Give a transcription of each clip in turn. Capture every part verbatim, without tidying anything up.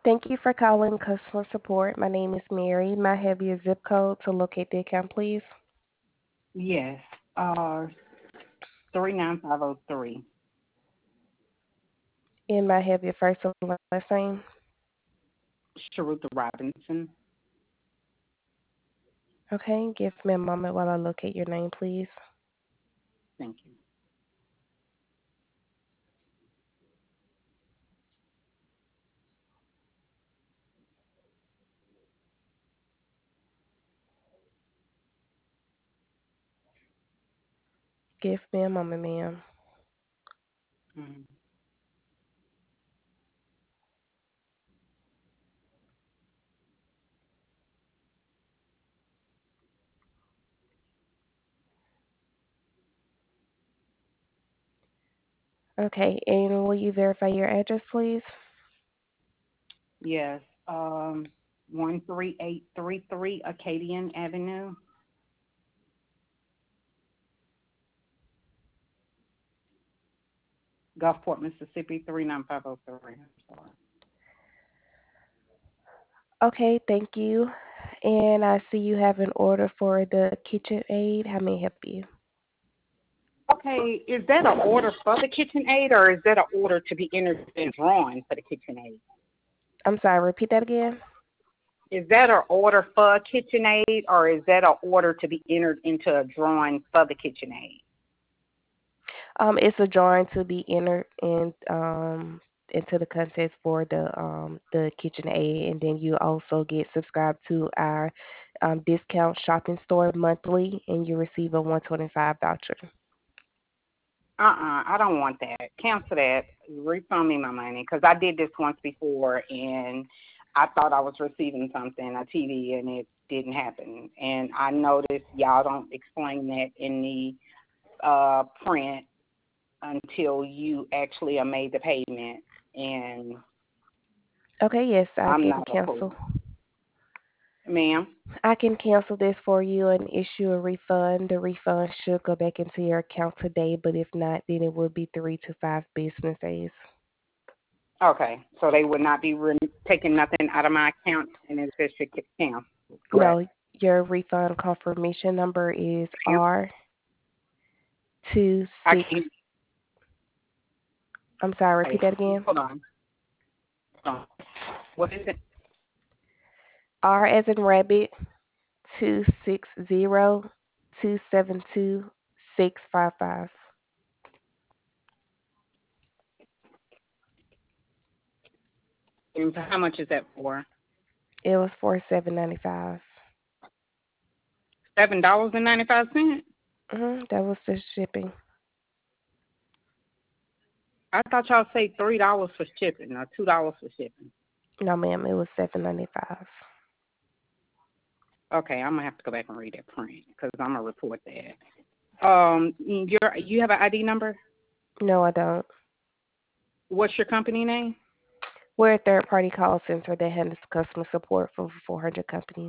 Thank you for calling customer support. My name is Mary. May I have your zip code to locate the account, please? Yes. Uh, three nine five zero three. And may I have your first and last name? Sharutha Robinson. Okay, give me a moment while I locate your name, please. Thank you. Give me a moment, ma'am. Mm-hmm. Okay, and will you verify your address, please? Yes. Um, one three eight three three Acadian Avenue, Gulfport, Mississippi three nine five zero three. I'm sorry. Okay, thank you. And I see you have an order for the KitchenAid. How may I help you? Okay, is that an order for the KitchenAid or is that an order to be entered and drawn for the KitchenAid? I'm sorry, repeat that again. Is that an order for KitchenAid or is that an order to be entered into a drawing for the KitchenAid? Um, it's a drawing to be entered in um into the contest for the um the KitchenAid, and then you also get subscribed to our um, discount shopping store monthly, and you receive a one twenty five voucher. Uh-uh, I don't want that. Cancel that. Refund me my money because I did this once before and I thought I was receiving something, a T V, and it didn't happen. And I noticed y'all don't explain that in the uh, print until you actually are made the payment. And Okay, yes, I I'm can not a fool. cancel. Ma'am? I can cancel this for you and issue a refund. The refund should go back into your account today, but if not, then it will be three to five business days. Okay, so they would not be re- taking nothing out of my account and it's just a account, correct? No, your refund confirmation number is Ma'am? R two I six. can't. I'm sorry, Hey, repeat that again. hold on. Hold on. What is it? R as in rabbit, two six zero two seven two six five five. And how much is that for? It was for seven ninety five. Seven dollars and ninety five cents. Mm-hmm, that was the shipping. I thought y'all say three dollars for shipping or two dollars for shipping. No, ma'am, it was seven ninety five. Okay, I'm gonna have to go back and read that print because I'm gonna report that. Um, you you have an I D number? No, I don't. What's your company name? We're a third party call center that handles customer support for over four hundred companies.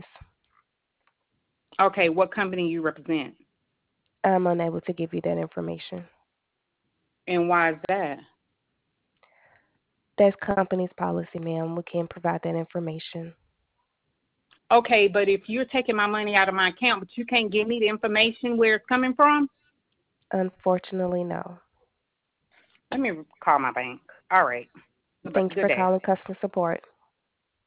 Okay, what company you represent? I'm unable to give you that information. And why is that? That's company's policy, ma'am. We can't provide that information. Okay, but if you're taking my money out of my account, but you can't give me the information where it's coming from, Unfortunately, no. let me call my bank. All right. Thank you Good for day. calling customer support.